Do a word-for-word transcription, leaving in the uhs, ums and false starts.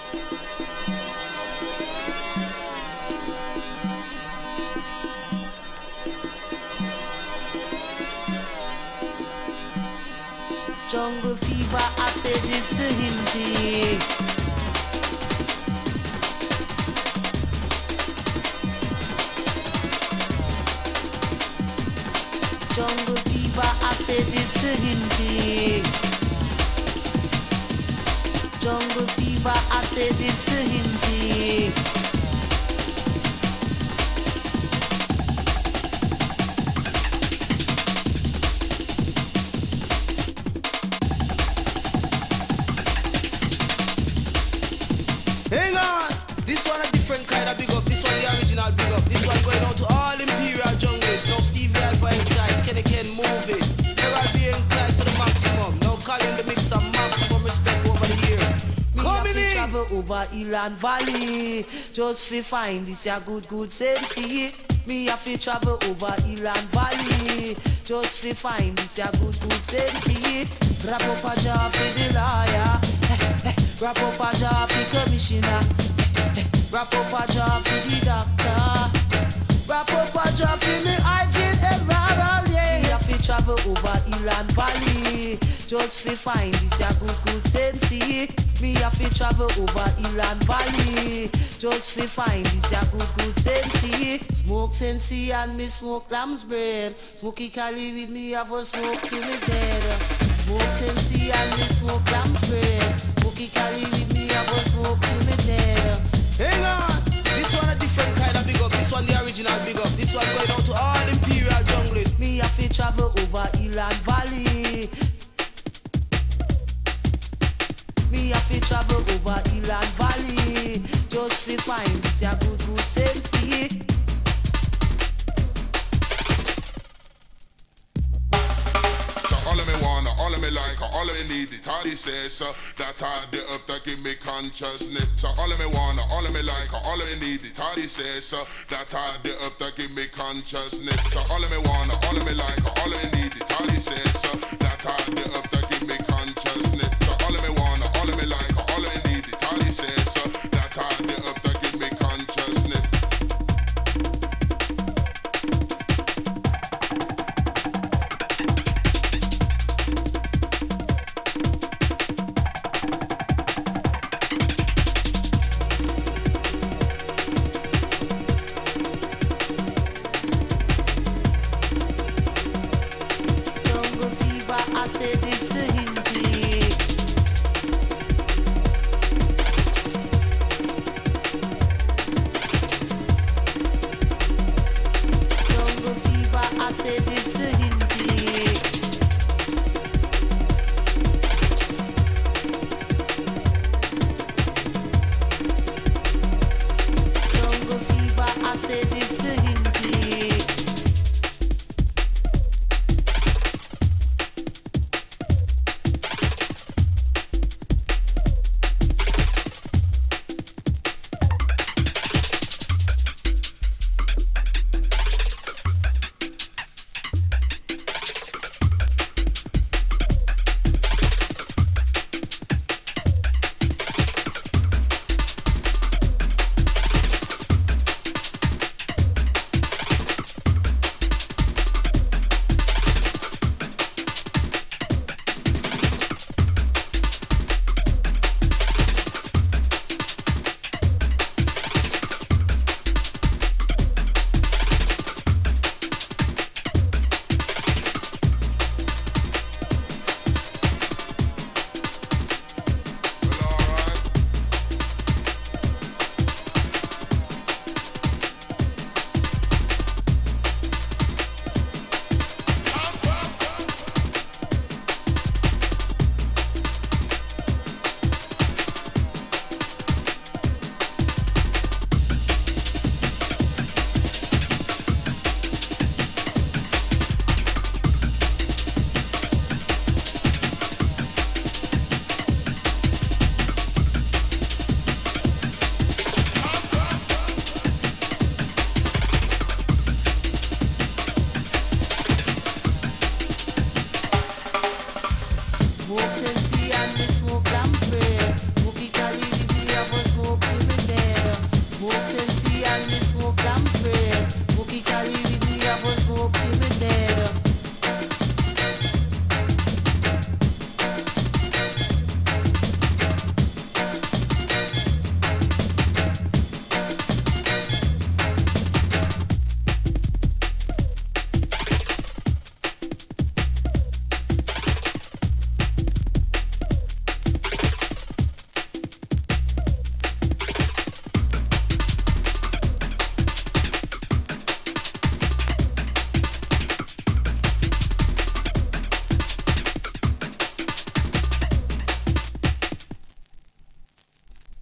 Jungle fever, I said it's the Hindi. Jungle fever, I said it's the Hindi. Jungle fever, I said it's the Hindi. Hang on! This one a different kind of big up. This one the original big up. This one going out to all Imperial junglers. Now Stevie Alpha inside, Kenny Ken move it. Herald being glide to the maximum. Now calling the mix a maximum respect over the year. Coming in! Travel over Elan Valley, just fi find this a good good sensei. Me have to travel over Elan Valley, just fi find this a good good sensei. Wrap up a job for the lawyer, wrap up a job for commissioner, wrap up a job for the doctor, wrap up a job for me hygiene and moral. Yeah, me have to travel over Elan Valley, just fi find this a good good sensei. Me have to travel over Elan Valley, just fi find this a good good sensei. Smoke sensei and me smoke lamb's bread. Smokey Cali with me have a smoke till me dead. Smoke sensei and me smoke lamb's bread. Smokey Cali with me have a smoke till me dead. Hang on! This one a different kind of big up. This one the original big up. This one going out to all Imperial junglers. Me have to travel over Elan Valley. Me have to travel over Elan Valley, just to find this a good good sensei. So all of me wanna, all of me like, all of me need it. All he says, so that I the up that give me consciousness. So all of me wanna, all of me like, all of me need it. All he says, so that I the up that give me consciousness. So all of me wanna, all of me like, all of me need it. All he says, so that I the up that give me consciousness. So all of me wanna, all of me like, all of me need it. All he says, so that I the up that give me consciousness. Jungle fever, I said this. smoke sense